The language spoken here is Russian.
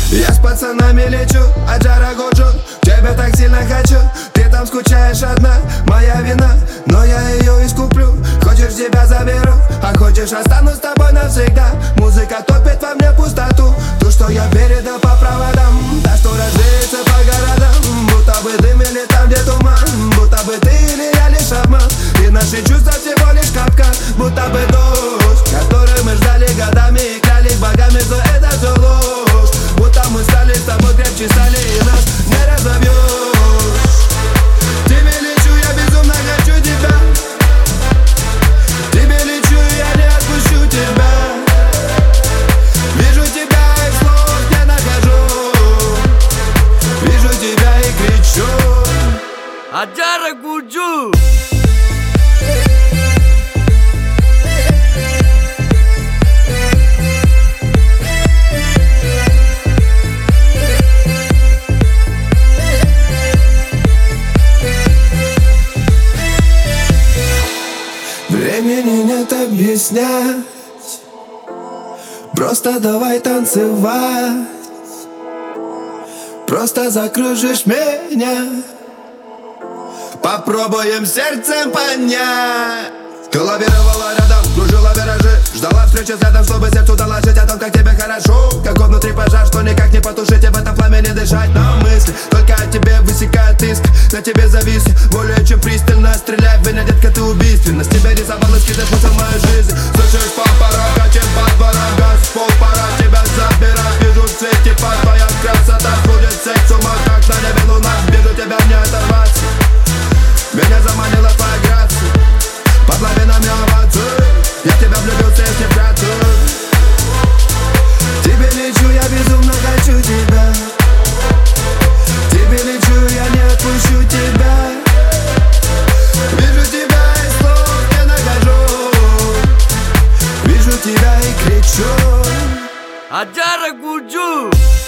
Я с пацанами лечу, Аджара Годжу. Тебя так сильно хочу, ты там скучаешь одна. Моя вина, но я ее искуплю. Хочешь, тебя заберу, а хочешь, останусь с тобой навсегда. Музыка топит во мне пустоту, ту, что я передал по проводам. Та, что развеется по городам, будто бы дым или там, где туман. Будто бы ты или я лишь обман, и наши чувства всего лишь капкан. Будто бы дождь, который мы ждали годами и клялись богами, что это все ложь. Будто мы стали с тобой крепче стали, и нас не разобьешь. Тебе лечу, я безумно хочу тебя. Тебе лечу, я не отпущу тебя. Вижу тебя и слов не нахожу. Вижу тебя и кричу: Аджара Годжу. Времени нет объяснять, просто давай танцевать. Просто закружишь меня, попробуем сердцем понять. Ты лавировала рядом, кружила виражи, ждала встречи взглядом, чтобы сердцу доложить о том, как тебе хорошо. Какой внутри пожар, что никак не потушить, и в этом пламени дышать. Но мысли только о тебе высекает иск. На тебе завис, более чем пристально. Стреляй в меня, детка, ты убийственна. С тебя рисовал эскизы смысл моей жизни. Слышишь, папора, качем под баром, газ, пол, пора тебя забирать. Вижу в цвете под твоя красота, сходит секс с ума, как на небе луна. Вижу тебя, мне оторваться. Меня заманила твоя грация, под лавинами оваций. Я тебя влюбился, если вкратце. Тебе лечу, я безумно хочу тебя. Тебе лечу, я не отпущу тебя. Вижу тебя и слов не нахожу. Вижу тебя и кричу: Аджара Годжу.